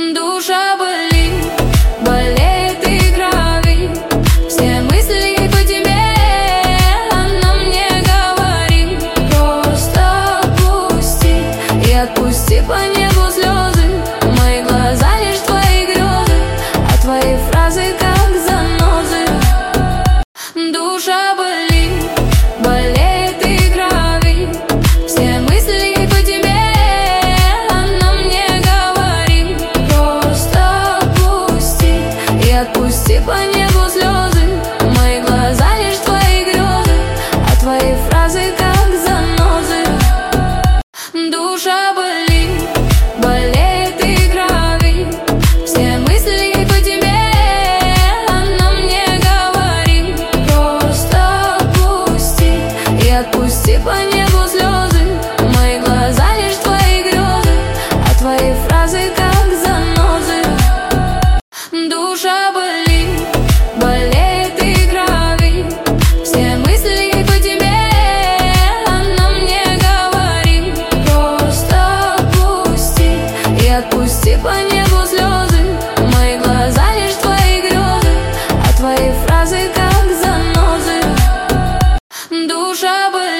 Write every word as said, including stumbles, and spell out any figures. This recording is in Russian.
Душа болит, болеет и кровит. Все мысли по тебе, она мне говорит: просто отпусти и отпусти по небу слезы. Мои глаза лишь твои грезы, а твои фразы как занозы. Душа болит, болеет и кровит. Все мысли по тебе, она мне говорит: просто отпусти и отпусти по небу слезы. Мои глаза лишь твои грезы, а твои фразы как занозы. Душа болит, болеет и кровит. Все мысли по тебе, она мне говорит: просто отпусти и отпусти по небу слезы. Мои глаза лишь твои грезы, а твои фразы как занозы. Душа болит, болеет и кровит. Все мысли по тебе, она мне говорит: просто отпусти и отпусти по небу слезы. Мои глаза лишь твои грезы, а твои фразы как занозы. Душа болит.